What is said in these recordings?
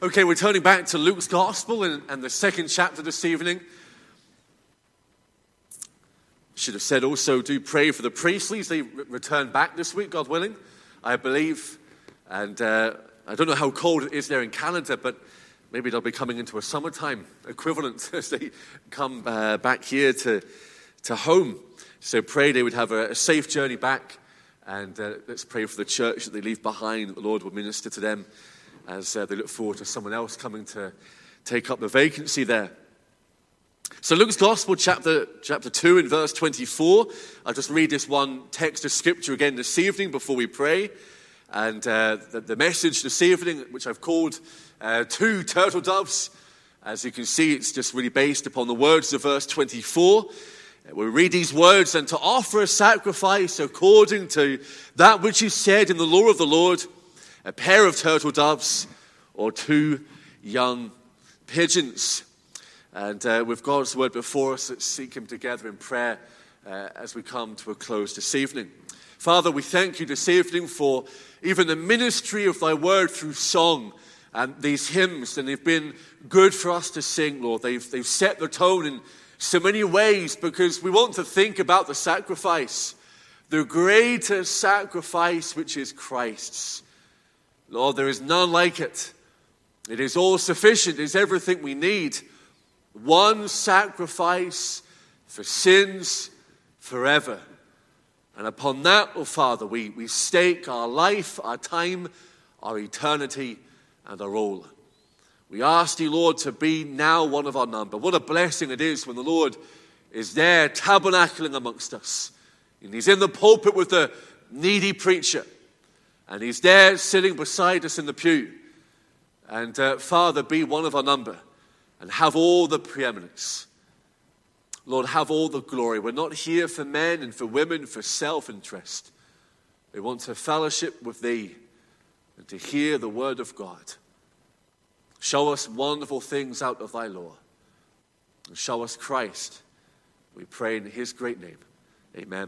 Okay, we're turning back to Luke's Gospel and the second chapter this evening. Should have said also, do pray for the Priestleys. They return back this week, God willing, I believe. And I don't know how cold it is there in Canada, but maybe they'll be coming into a summertime equivalent as they come back here to home. So pray they would have a safe journey back. And let's pray for the church that they leave behind, that the Lord will minister to them as they look forward to someone else coming to take up the vacancy there. So Luke's Gospel, chapter 2 and verse 24. I'll just read this one text of Scripture again this evening before we pray. And the message this evening, which I've called Two Turtle Doves. As you can see, it's just really based upon the words of verse 24. We read these words, and to offer a sacrifice according to that which is said in the law of the Lord, a pair of turtle doves or two young pigeons. And with God's word before us, let's seek him together in prayer as we come to a close this evening. Father, we thank you this evening for even the ministry of thy word through song and these hymns, and they've been good for us to sing, Lord. They've set the tone in so many ways because we want to think about the sacrifice, the greater sacrifice which is Christ's. Lord, there is none like it. It is all sufficient. It is everything we need. One sacrifice for sins forever. And upon that, oh Father, we stake our life, our time, our eternity, and our all. We ask thee, Lord, to be now one of our number. What a blessing it is when the Lord is there tabernacling amongst us. And he's in the pulpit with the needy preacher. And he's there sitting beside us in the pew. And Father, be one of our number and have all the preeminence. Lord, have all the glory. We're not here for men and for women, for self-interest. We want to fellowship with thee and to hear the word of God. Show us wonderful things out of thy law. And show us Christ. We pray in his great name. Amen.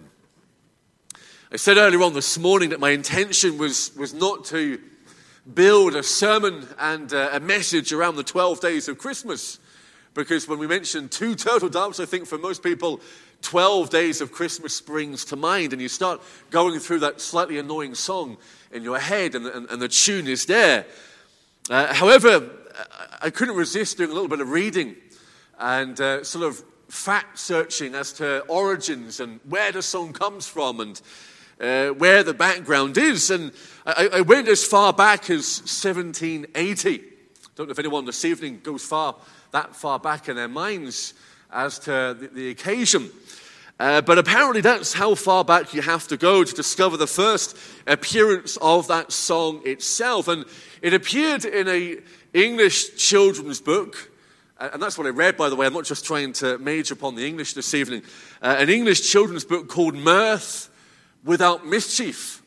I said earlier on this morning that my intention was not to build a sermon and a message around the 12 days of Christmas. Because when we mention two turtle doves, I think for most people, 12 days of Christmas springs to mind. And you start going through that slightly annoying song in your head and the tune is there. However, I couldn't resist doing a little bit of reading and sort of fact searching as to origins and where the song comes from and where the background is. And I went as far back as 1780. Don't know if anyone this evening goes that far back in their minds as to the occasion. But apparently that's how far back you have to go to discover the first appearance of that song itself. And it appeared in an English children's book. And that's what I read, by the way. I'm not just trying to major upon the English this evening. An English children's book called Mirth Without Mischief.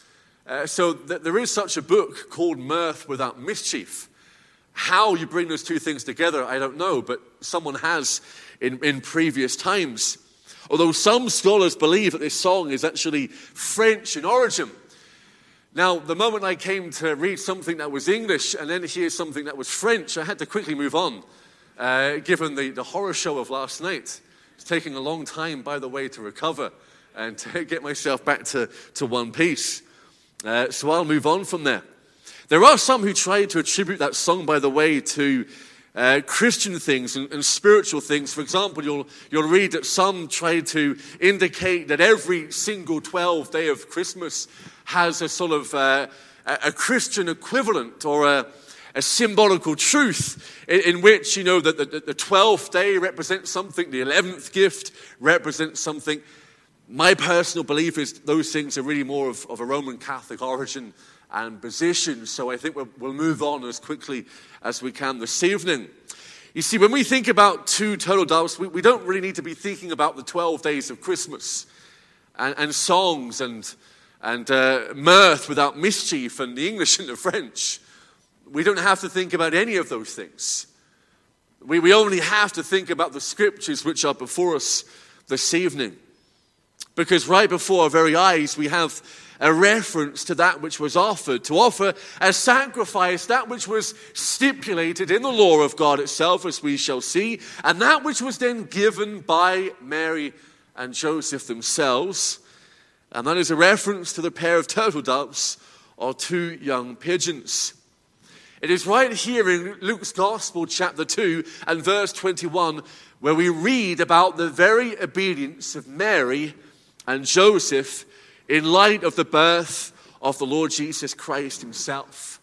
So there is such a book called Mirth Without Mischief. How you bring those two things together, I don't know, but someone has in previous times. Although some scholars believe that this song is actually French in origin. Now, the moment I came to read something that was English and then hear something that was French, I had to quickly move on, given the horror show of last night. It's taking a long time, by the way, to recover and to get myself back to one piece. So I'll move on from there. There are some who try to attribute that song, by the way, to Christian things and spiritual things. For example, you'll read that some try to indicate that every single 12th day of Christmas has a sort of a Christian equivalent or a symbolical truth in which, you know, that the 12th day represents something, the 11th gift represents something. My personal belief is those things are really more of a Roman Catholic origin and position, so I think we'll move on as quickly as we can this evening. You see, when we think about two turtle doves, we don't really need to be thinking about the 12 days of Christmas and songs and mirth without mischief and the English and the French. We don't have to think about any of those things. We only have to think about the scriptures which are before us this evening. Because right before our very eyes, we have a reference to that which was offered, to offer as sacrifice that which was stipulated in the law of God itself, as we shall see, and that which was then given by Mary and Joseph themselves. And that is a reference to the pair of turtle doves or 2 young pigeons. It is right here in Luke's Gospel, chapter 2 and verse 21, where we read about the very obedience of Mary and Joseph in light of the birth of the Lord Jesus Christ himself.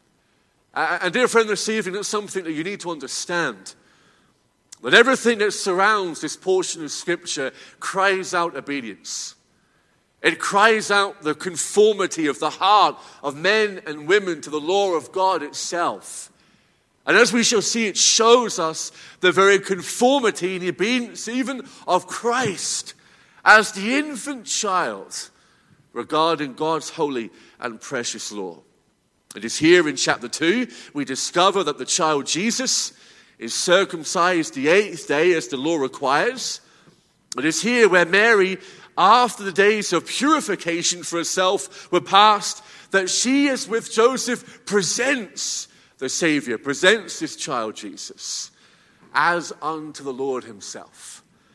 And dear friend, this evening, that's something that you need to understand. That everything that surrounds this portion of Scripture cries out obedience. It cries out the conformity of the heart of men and women to the law of God itself. And as we shall see, it shows us the very conformity and the obedience even of Christ as the infant child regarding God's holy and precious law. It is here in chapter 2 we discover that the child Jesus is circumcised the 8th day as the law requires. It is here where Mary, after the days of purification for herself were past, that she, as with Joseph, presents the Savior, presents this child Jesus as unto the Lord himself.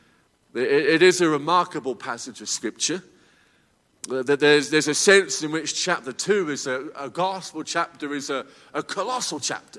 It is a remarkable passage of Scripture. There's a sense in which chapter 2 is a gospel chapter, is a colossal chapter.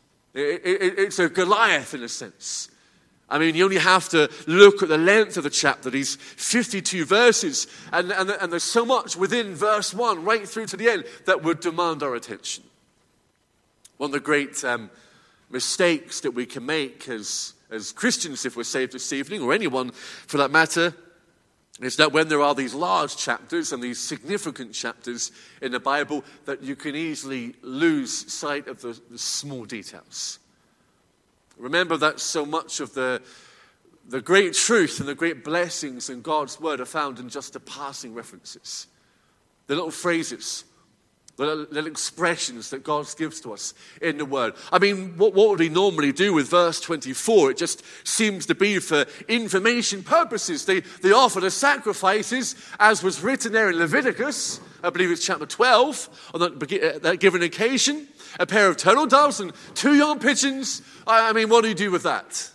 It's a Goliath in a sense. I mean, you only have to look at the length of the chapter, these 52 verses, and there's so much within verse 1 right through to the end that would demand our attention. One of the great mistakes that we can make as Christians, if we're saved this evening, or anyone for that matter, is that when there are these large chapters and these significant chapters in the Bible, that you can easily lose sight of the small details. Remember that so much of the great truth and the great blessings in God's word are found in just the passing references. The little phrases, the little expressions that God gives to us in the word. I mean, what would we normally do with verse 24? It just seems to be for information purposes. They offer the sacrifices as was written there in Leviticus, I believe it's chapter 12, on that given occasion. A pair of turtle doves and 2 young pigeons. I mean, what do you do with that?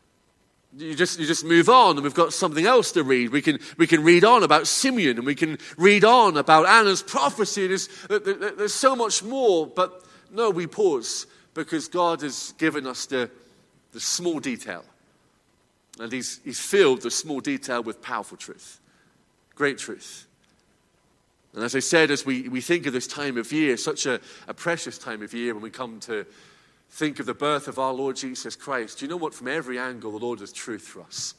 You just move on, and we've got something else to read. We can read on about Simeon, and we can read on about Anna's prophecy. There's so much more, but no, we pause because God has given us the small detail, and He's filled the small detail with powerful truth, great truth. And as I said, as we think of this time of year, such a precious time of year when we come to think of the birth of our Lord Jesus Christ, do you know what? From every angle, the Lord has truth for us.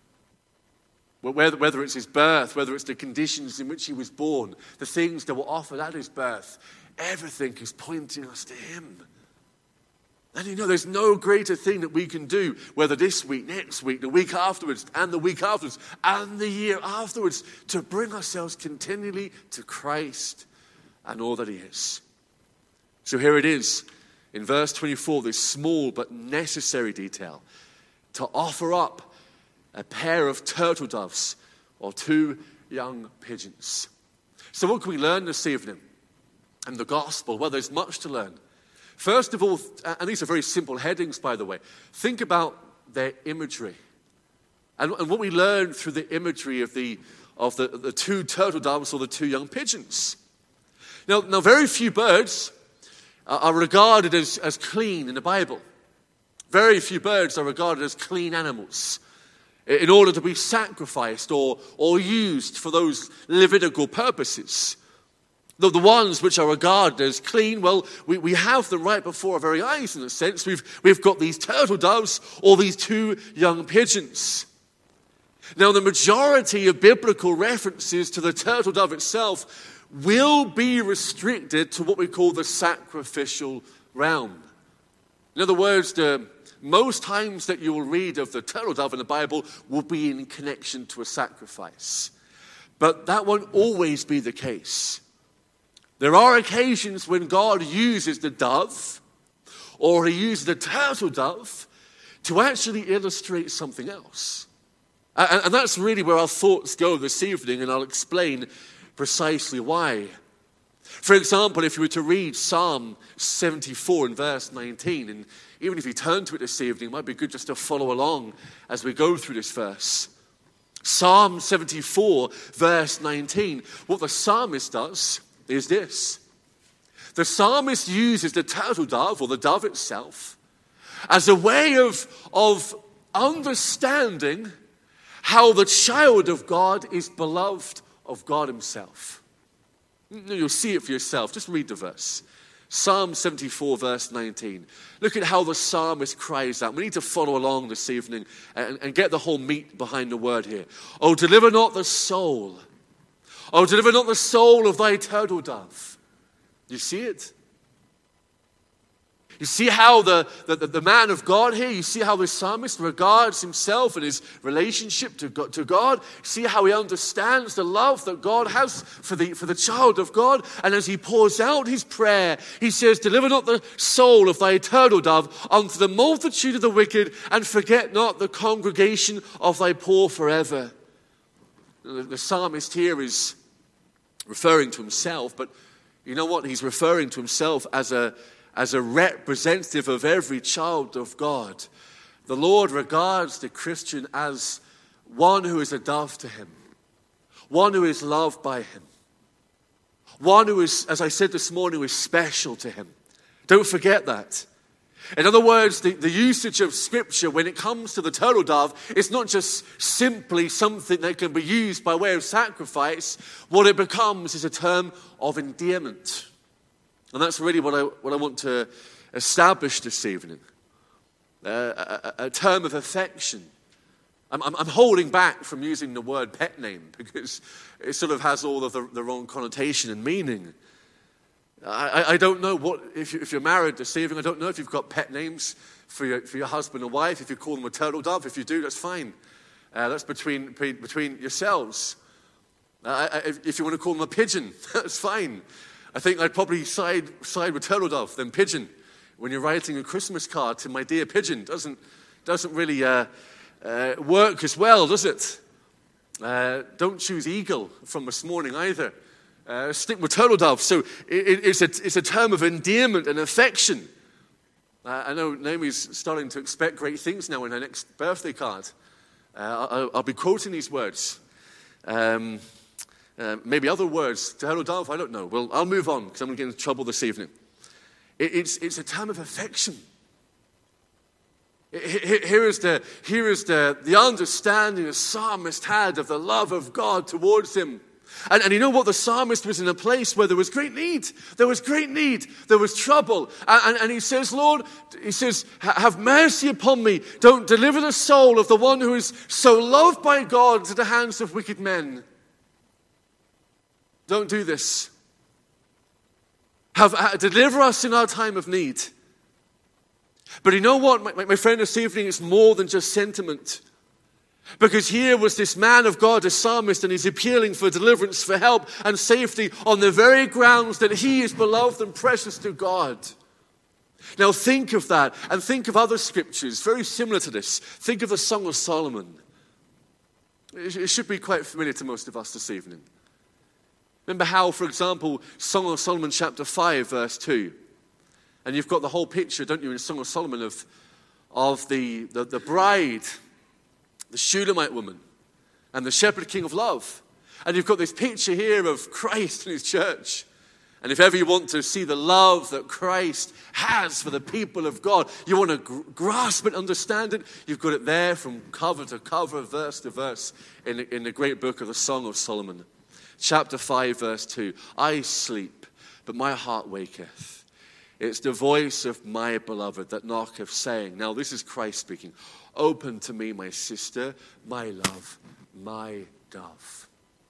Whether it's his birth, whether it's the conditions in which he was born, the things that were offered at his birth, everything is pointing us to him. And you know, there's no greater thing that we can do, whether this week, next week, the week afterwards, and the week afterwards, and the year afterwards, to bring ourselves continually to Christ and all that he is. So here it is. In verse 24, this small but necessary detail, to offer up a pair of turtle doves or 2 young pigeons. So what can we learn this evening in the gospel? Well, there's much to learn. First of all, and these are very simple headings, by the way, think about their imagery. And what we learn through the imagery of the 2 turtle doves or the 2 young pigeons. Now very few birds are regarded as clean in the Bible. Very few birds are regarded as clean animals in order to be sacrificed or used for those Levitical purposes. The ones which are regarded as clean, well, we have them right before our very eyes in a sense. We've got these turtle doves or these 2 young pigeons. Now, the majority of biblical references to the turtle dove itself will be restricted to what we call the sacrificial realm. In other words, the most times that you will read of the turtle dove in the Bible will be in connection to a sacrifice. But that won't always be the case. There are occasions when God uses the dove or he uses the turtle dove to actually illustrate something else. And that's really where our thoughts go this evening, and I'll explain precisely why. For example, if you were to read Psalm 74 and verse 19, and even if you turn to it this evening, it might be good just to follow along as we go through this verse. Psalm 74, verse 19. What the psalmist does is this. The psalmist uses the turtle dove, or the dove itself, as a way of understanding how the child of God is beloved of God himself. You'll see it for yourself. Just read the verse. Psalm 74, verse 19. Look at how the psalmist cries out. We need to follow along this evening and get the whole meat behind the word here. Oh, deliver not the soul. Oh, deliver not the soul of thy turtle dove. You see it? You see how the man of God here, you see how the psalmist regards himself and his relationship to God. See how he understands the love that God has for the child of God. And as he pours out his prayer, he says, deliver not the soul of thy turtle dove unto the multitude of the wicked, and forget not the congregation of thy poor forever. The psalmist here is referring to himself, but you know what? He's referring to himself as a representative of every child of God. The Lord regards the Christian as one who is a dove to him, one who is loved by him, one who is, as I said this morning, who is special to him. Don't forget that. In other words, the usage of Scripture when it comes to the turtle dove is not just simply something that can be used by way of sacrifice. What it becomes is a term of endearment. And that's really what I want to establish this evening. A term of affection. I'm holding back from using the word pet name because it sort of has all of the wrong connotation and meaning. I don't know what if you're married this evening. I don't know if you've got pet names for your husband or wife. If you call them a turtle dove, if you do, that's fine. That's between yourselves. If you want to call them a pigeon, that's fine. I think I'd probably side with turtle dove than pigeon. When you're writing a Christmas card to my dear pigeon, doesn't really work as well, does it? Don't choose eagle from this morning either. Stick with turtle dove. So it's a term of endearment and affection. I know Naomi's starting to expect great things now in her next birthday card. I'll be quoting these words. Maybe other words. Turtle dove, I don't know. Well, I'll move on because I'm going to get into trouble this evening. It's a term of affection. Here is the understanding the psalmist had of the love of God towards him. And you know what? The psalmist was in a place where there was great need. There was great need. There was trouble. And he says, Lord, have mercy upon me. Don't deliver the soul of the one who is so loved by God to the hands of wicked men. Don't do this. Deliver us in our time of need. But you know what, my friend, this evening, it's more than just sentiment. Because here was this man of God, a psalmist, and he's appealing for deliverance, for help and safety on the very grounds that he is beloved and precious to God. Now think of that, and think of other scriptures very similar to this. Think of the Song of Solomon. It should be quite familiar to most of us this evening. Remember how, for example, Song of Solomon chapter 5, verse 2. And you've got the whole picture, don't you, in Song of Solomon of the bride, the Shulamite woman, and the shepherd king of love. And you've got this picture here of Christ and his church. And if ever you want to see the love that Christ has for the people of God, you want to grasp it, understand it, you've got it there from cover to cover, verse to verse, in the great book of the Song of Solomon. Chapter 5, verse 2. I sleep, but my heart waketh. It's the voice of my beloved that knocketh, saying, now this is Christ speaking, open to me, my sister, my love, my dove.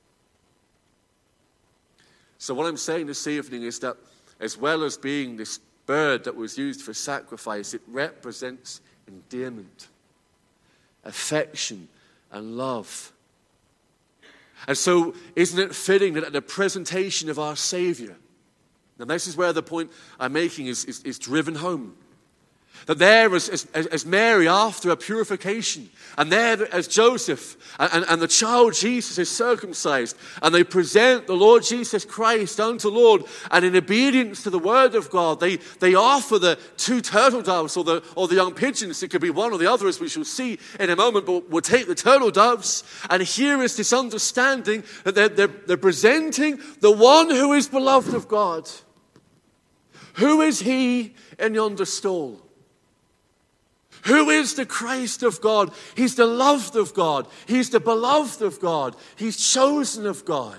So what I'm saying this evening is that as well as being this bird that was used for sacrifice, it represents endearment, affection, and love. And so, isn't it fitting that at the presentation of our Savior, now this is where the point I'm making is driven home. That there as Mary after her purification, and there as Joseph and the child Jesus is circumcised, and they present the Lord Jesus Christ unto the Lord, and in obedience to the word of God, they offer the 2 turtle doves or the young pigeons. It could be one or the other, as we shall see in a moment, but we'll take the turtle doves, and here is this understanding that they're presenting the one who is beloved of God. Who is he in yonder stall? Who is the Christ of God? He's the loved of God. He's the beloved of God. He's chosen of God.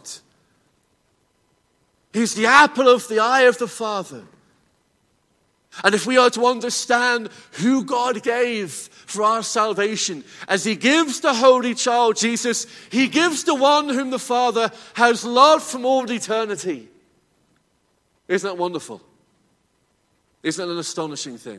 He's the apple of the eye of the Father. And if we are to understand who God gave for our salvation, as he gives the Holy Child Jesus, he gives the one whom the Father has loved from all eternity. Isn't that wonderful? Isn't that an astonishing thing?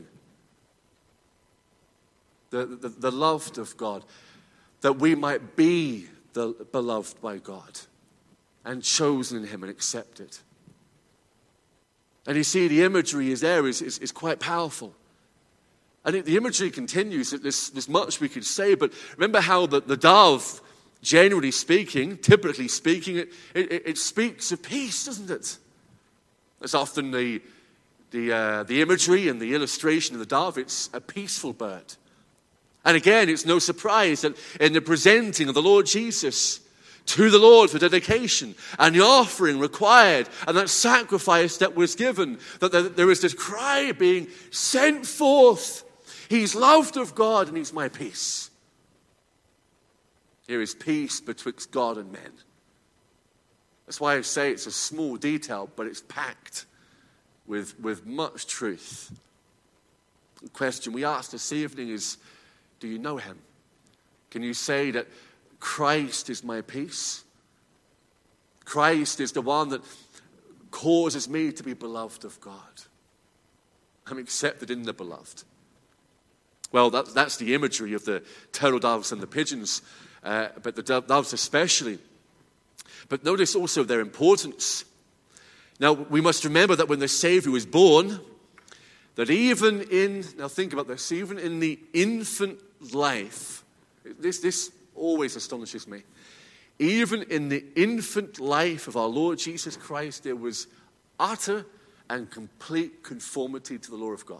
The loved of God, that we might be the beloved by God and chosen in him and accepted. And you see, the imagery is quite powerful. And the imagery continues. There's much we could say, but remember how the dove, generally speaking, typically speaking, it speaks of peace, doesn't it? That's often the imagery and the illustration of the dove. It's a peaceful bird. And again, it's no surprise that in the presenting of the Lord Jesus to the Lord for dedication and the offering required and that sacrifice that was given, that there is this cry being sent forth. He's loved of God and he's my peace. Here is peace betwixt God and men. That's why I say it's a small detail, but it's packed with much truth. The question we ask this evening is, do you know him? Can you say that Christ is my peace? Christ is the one that causes me to be beloved of God. I'm accepted in the beloved. Well, that's the imagery of the turtle doves and the pigeons, but the doves especially. But notice also their importance. Now, we must remember that when the Savior was born, that now think about this, even in the infant life, this always astonishes me. Even in the infant life of our Lord Jesus Christ, there was utter and complete conformity to the law of God.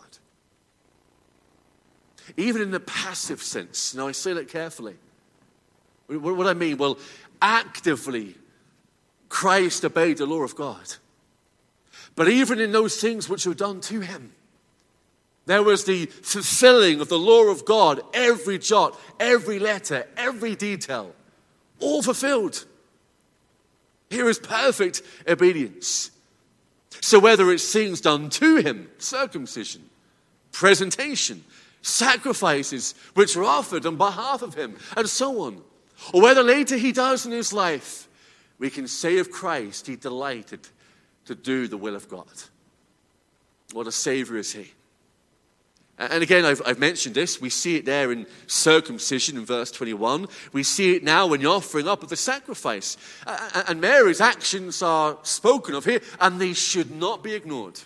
Even in the passive sense. Now, I say that carefully. What do I mean? Well, actively, Christ obeyed the law of God. But even in those things which were done to him, there was the fulfilling of the law of God, every jot, every letter, every detail, all fulfilled. Here is perfect obedience. So whether it's things done to him, circumcision, presentation, sacrifices which are offered on behalf of him, and so on, or whether later he does in his life, we can say of Christ, he delighted to do the will of God. What a Savior is he. And again, I've mentioned this. We see it there in circumcision in verse 21. We see it now in the offering up of the sacrifice. And Mary's actions are spoken of here, and they should not be ignored.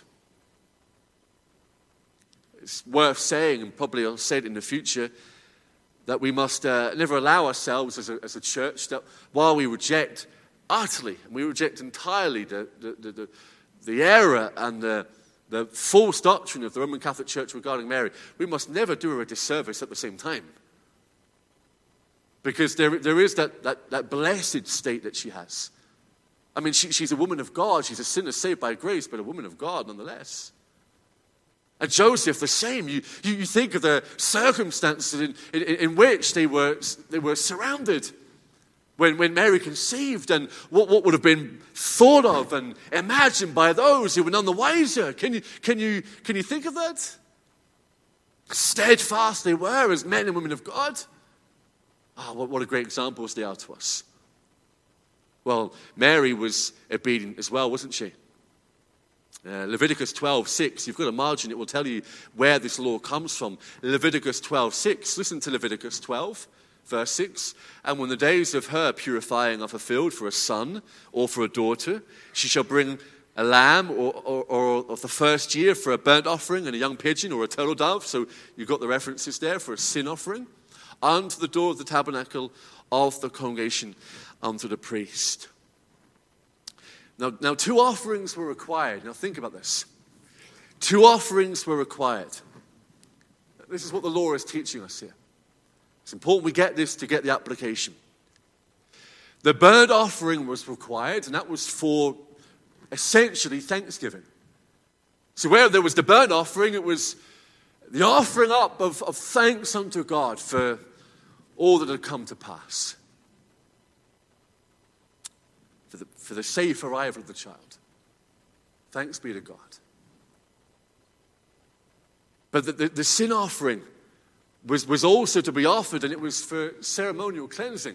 It's worth saying, and probably I'll say it in the future, that we must never allow ourselves as a church that while we reject utterly, and we reject entirely the error and the false doctrine of the Roman Catholic Church regarding Mary, we must never do her a disservice at the same time. Because there is that blessed state that she has. I mean, she's a woman of God. She's a sinner saved by grace, but a woman of God nonetheless. And Joseph, the same. You think of the circumstances in which they were surrounded when Mary conceived, and what would have been thought of and imagined by those who were none the wiser. Can you think of that? Steadfast they were as men and women of God. What a great examples they are to us. Well, Mary was obedient as well, wasn't she? Leviticus 12:6, you've got a margin, it will tell you where this law comes from. Leviticus 12:6, listen to Leviticus 12, verse 6. And when the days of her purifying are fulfilled for a son or for a daughter, she shall bring a lamb or of the first year for a burnt offering, and a young pigeon or a turtle dove. So you've got the references there for a sin offering, unto the door of the tabernacle of the congregation unto the priest. Now 2 offerings were required. Now think about this. 2 offerings were required. This is what the law is teaching us here. It's important we get this to get the application. The burnt offering was required, and that was for essentially thanksgiving. So where there was the burnt offering, it was the offering up of thanks unto God for all that had come to pass. For the safe arrival of the child. Thanks be to God. But the sin offering was also to be offered, and it was for ceremonial cleansing.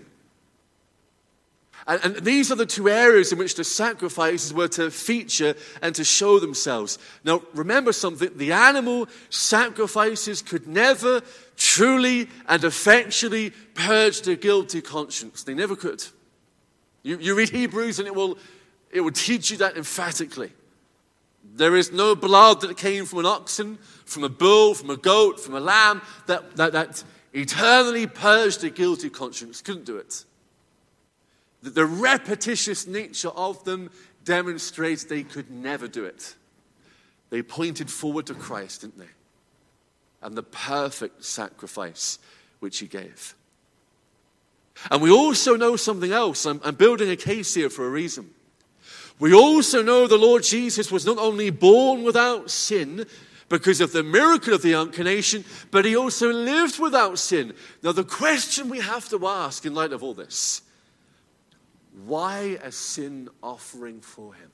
And these are the 2 areas in which the sacrifices were to feature and to show themselves. Now, remember something. The animal sacrifices could never truly and effectually purge the guilty conscience. They never could. You read Hebrews and it will teach you that emphatically. There is no blood that came from an oxen, from a bull, from a goat, from a lamb that eternally purged the guilty conscience. Couldn't do it. The repetitious nature of them demonstrates they could never do it. They pointed forward to Christ, didn't they? And the perfect sacrifice which he gave. And we also know something else. I'm building a case here for a reason. We also know the Lord Jesus was not only born without sin because of the miracle of the incarnation, but he also lived without sin. Now the question we have to ask in light of all this, why a sin offering for him?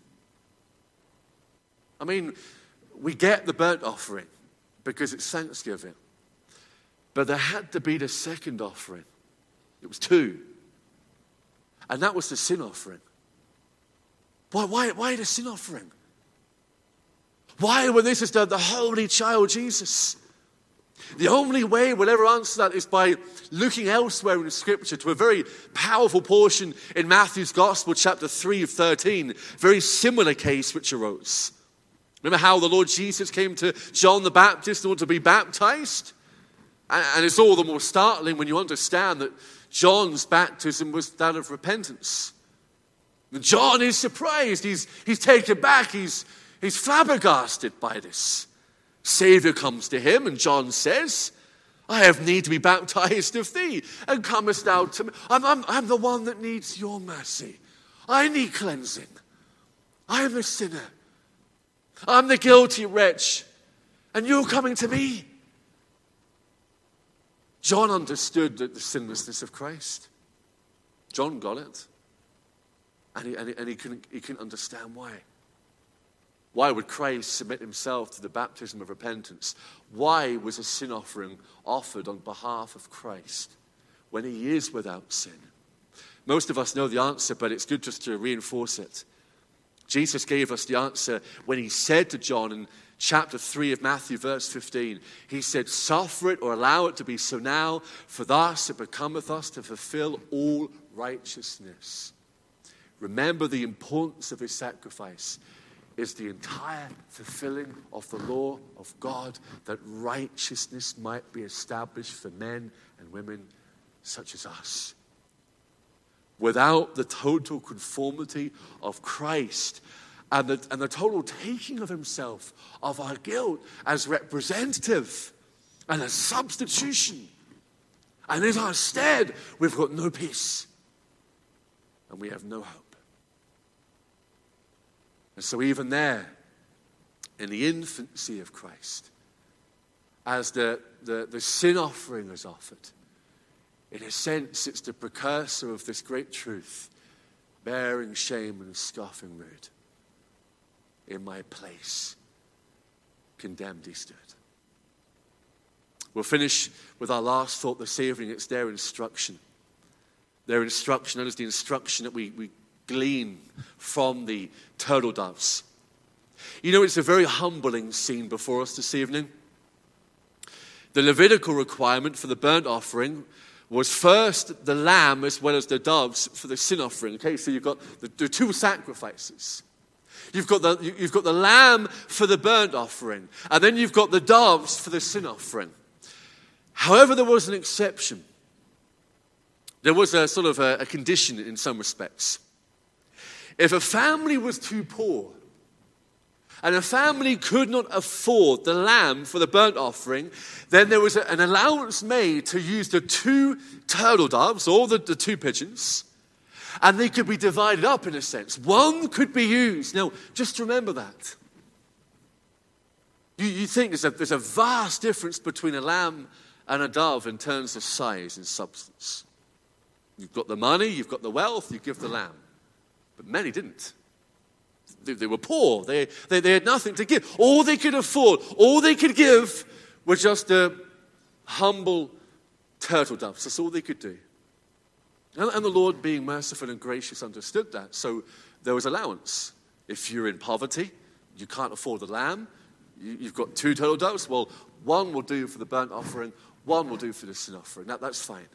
I mean, we get the burnt offering because it's Thanksgiving. But there had to be the second offering. It was 2. And that was the sin offering. Why the sin offering? Why, when this is the holy child Jesus? The only way we'll ever answer that is by looking elsewhere in the Scripture to a very powerful portion in Matthew's Gospel, chapter 3 of 13. Very similar case which arose. Remember how the Lord Jesus came to John the Baptist in order to be baptized? And it's all the more startling when you understand that John's baptism was that of repentance. And John is surprised. He's taken back. He's flabbergasted by this. Savior comes to him, and John says, I have need to be baptized of thee, and comest thou to me. I'm the one that needs your mercy. I need cleansing. I am a sinner. I'm the guilty wretch, and you're coming to me. John understood the sinlessness of Christ. John got it. And he couldn't understand why. Why would Christ submit himself to the baptism of repentance? Why was a sin offering offered on behalf of Christ when he is without sin? Most of us know the answer, but it's good just to reinforce it. Jesus gave us the answer when he said to John in chapter 3 of Matthew, verse 15, he said, suffer it or allow it to be so now, for thus it becometh us to fulfill all righteousness. Remember the importance of his sacrifice is the entire fulfilling of the law of God, that righteousness might be established for men and women such as us. Without the total conformity of Christ and the total taking of himself of our guilt as representative and as substitution, and in our stead, we've got no peace and we have no hope. And so even there, in the infancy of Christ, as the sin offering is offered, in a sense it's the precursor of this great truth, bearing shame and scoffing rude. In my place, condemned he stood. We'll finish with our last thought this evening. It's their instruction. Their instruction, that is the instruction that we glean from the turtle doves. You know, it's a very humbling scene before us this evening. The Levitical requirement for the burnt offering was first the lamb as well as the doves for the sin offering. Okay, so you've got the 2 sacrifices. You've got the lamb for the burnt offering, and then you've got the doves for the sin offering. However, there was an exception. There was a sort of a condition in some respects. If a family was too poor, and a family could not afford the lamb for the burnt offering, then there was an allowance made to use the 2 turtle doves, or the 2 pigeons, and they could be divided up in a sense. One could be used. Now, just remember that. You think there's a vast difference between a lamb and a dove in terms of size and substance. You've got the money, you've got the wealth, you give the lamb. But many didn't. They were poor. They had nothing to give. All they could afford, all they could give were just a humble turtle doves. That's all they could do. And the Lord, being merciful and gracious, understood that. So there was allowance. If you're in poverty, you can't afford the lamb, you've got 2 turtle doves, well, one will do for the burnt offering, one will do for the sin offering. That's fine.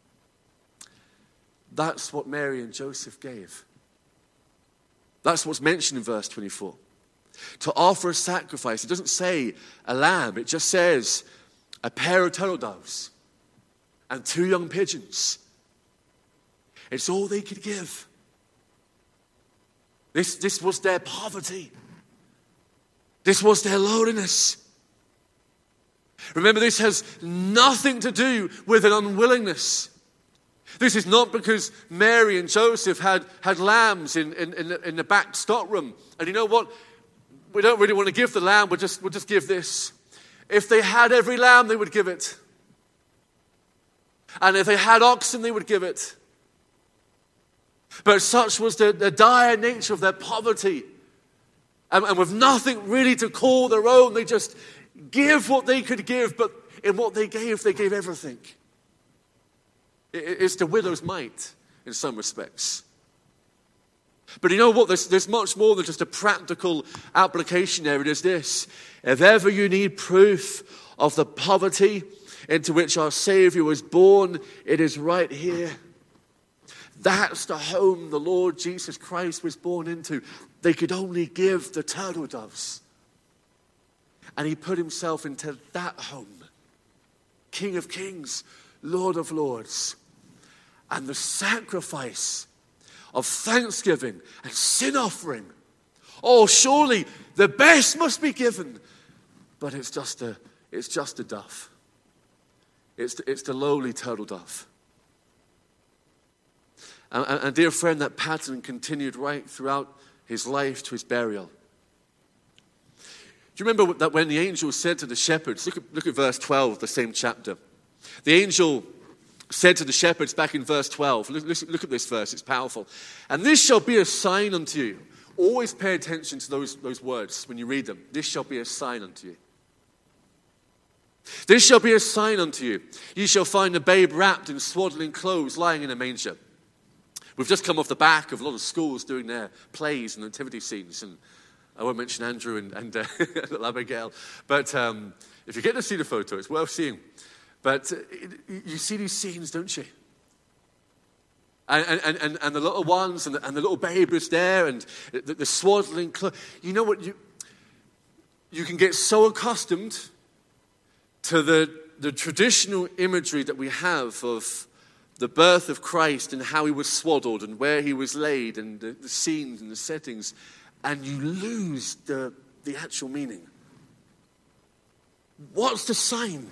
That's what Mary and Joseph gave. That's what's mentioned in verse 24. To offer a sacrifice. It doesn't say a lamb. It just says a pair of turtle doves and 2 young pigeons. It's all they could give. This was their poverty. This was their lowliness. Remember, this has nothing to do with an unwillingness. This is not because Mary and Joseph had lambs in the back stockroom. And you know what? We don't really want to give the lamb, we'll just give this. If they had every lamb, they would give it. And if they had oxen, they would give it. But such was the dire nature of their poverty. And with nothing really to call their own, they just give what they could give. But in what they gave everything. It's the widow's mite in some respects. But you know what? There's much more than just a practical application there. It is this. If ever you need proof of the poverty into which our Savior was born, it is right here. That's the home the Lord Jesus Christ was born into. They could only give the turtle doves. And he put himself into that home. King of kings, Lord of lords. And the sacrifice of thanksgiving and sin offering. Oh, surely the best must be given. But it's just a dove. It's the lowly turtle dove. And dear friend, that pattern continued right throughout his life to his burial. Do you remember that when the angel said to the shepherds, look at verse 12 of the same chapter. The angel said to the shepherds back in verse 12, look at this verse, it's powerful. And this shall be a sign unto you. Always pay attention to those words when you read them. This shall be a sign unto you. This shall be a sign unto you. You shall find a babe wrapped in swaddling clothes lying in a manger. We've just come off the back of a lot of schools doing their plays and nativity scenes. And I won't mention Andrew and little Abigail. But if you get to see the photo, it's worth seeing. But you see these scenes, don't you? And the little ones and the little babe is there and the swaddling clothes. You know what? You can get so accustomed to the traditional imagery that we have of the birth of Christ and how he was swaddled and where he was laid and the scenes and the settings, and you lose the actual meaning. What's the sign?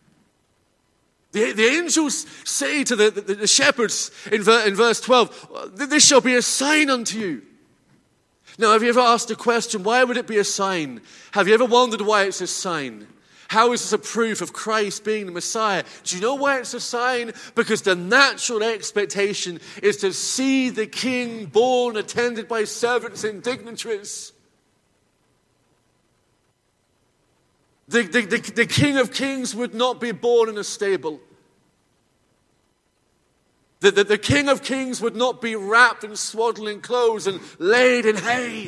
The angels say to the shepherds in verse 12, this shall be a sign unto you. Now, have you ever asked the question, why would it be a sign? Have you ever wondered why it's a sign? How is this a proof of Christ being the Messiah? Do you know why it's a sign? Because the natural expectation is to see the king born, attended by servants and dignitaries. The King of Kings would not be born in a stable. The King of Kings would not be wrapped in swaddling clothes and laid in hay.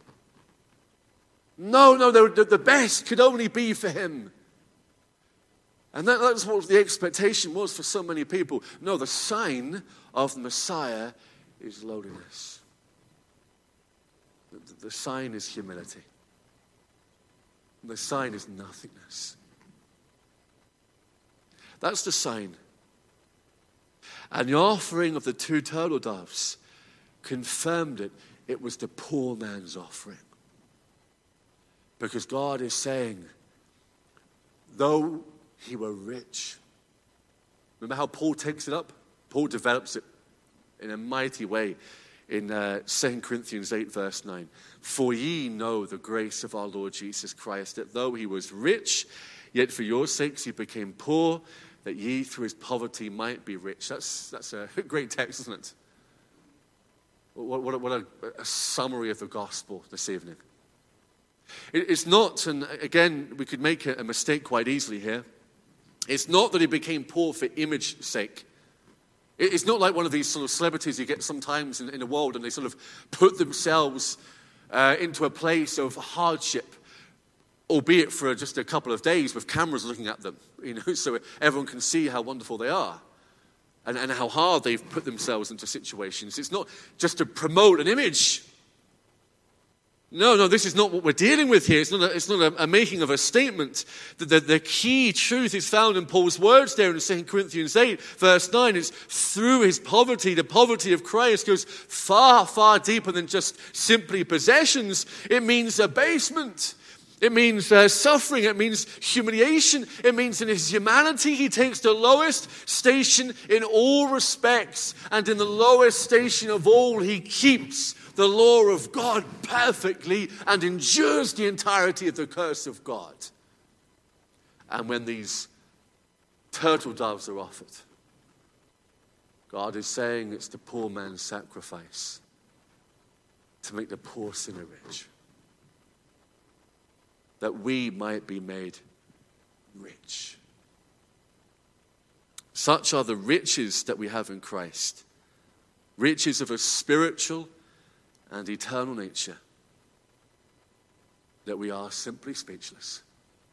No, the best could only be for him. And that's what the expectation was for so many people. No, the sign of the Messiah is lowliness. The sign is humility. The sign is nothingness. That's the sign. And the offering of the 2 turtle doves confirmed it. It was the poor man's offering. Because God is saying, though he were rich. Remember how Paul takes it up? Paul develops it in a mighty way in 2 Corinthians 8, verse 9. For ye know the grace of our Lord Jesus Christ, that though he was rich, yet for your sakes he became poor, that ye through his poverty might be rich. That's a great text, isn't it? What a summary of the gospel this evening. It's not, and again, we could make a mistake quite easily here. It's not that he became poor for image's sake. It's not like one of these sort of celebrities you get sometimes in the world, and they sort of put themselves into a place of hardship, albeit for just a couple of days with cameras looking at them, so everyone can see how wonderful they are and how hard they've put themselves into situations. It's not just to promote an image. No, this is not what we're dealing with here. It's not a making of a statement. The key truth is found in Paul's words there in 2 Corinthians 8, verse 9. It's through his poverty. The poverty of Christ goes far, far deeper than just simply possessions. It means abasement. It means suffering. It means humiliation. It means in his humanity, he takes the lowest station in all respects. And in the lowest station of all, he keeps the law of God perfectly and endures the entirety of the curse of God. And when these turtle doves are offered, God is saying it's the poor man's sacrifice to make the poor sinner rich, that we might be made rich. Such are the riches that we have in Christ, riches of a spiritual and eternal nature, that we are simply speechless.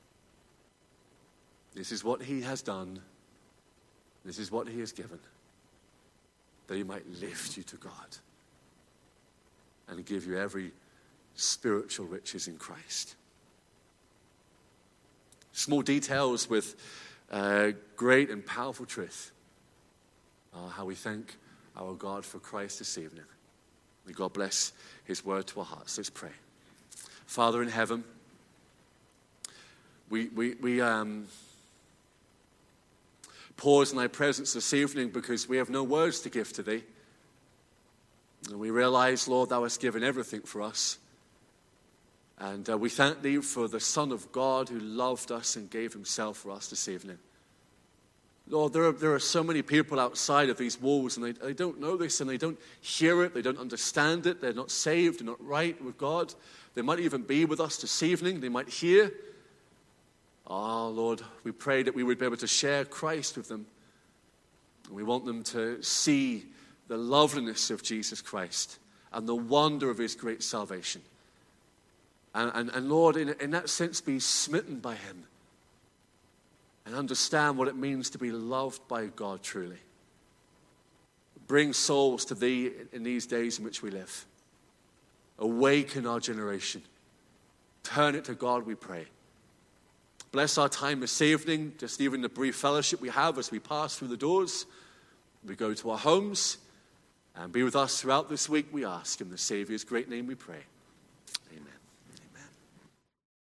This is what he has done. This is what he has given, that he might lift you to God and give you every spiritual riches in Christ. Small details with great and powerful truth. How we thank our God for Christ this evening. May God bless his word to our hearts. Let's pray. Father in heaven, we pause in thy presence this evening because we have no words to give to thee. And we realize, Lord, thou hast given everything for us. And we thank thee for the Son of God who loved us and gave himself for us this evening. Lord, there are so many people outside of these walls, and they don't know this, and they don't hear it, they don't understand it, they're not saved, they're not right with God. They might even be with us this evening, they might hear. Oh, Lord, we pray that we would be able to share Christ with them. We want them to see the loveliness of Jesus Christ and the wonder of his great salvation. And Lord, in that sense, be smitten by him and understand what it means to be loved by God truly. Bring souls to thee in these days in which we live. Awaken our generation. Turn it to God, we pray. Bless our time this evening, just even the brief fellowship we have as we pass through the doors. We go to our homes, and be with us throughout this week, we ask. In the Savior's great name we pray. Amen.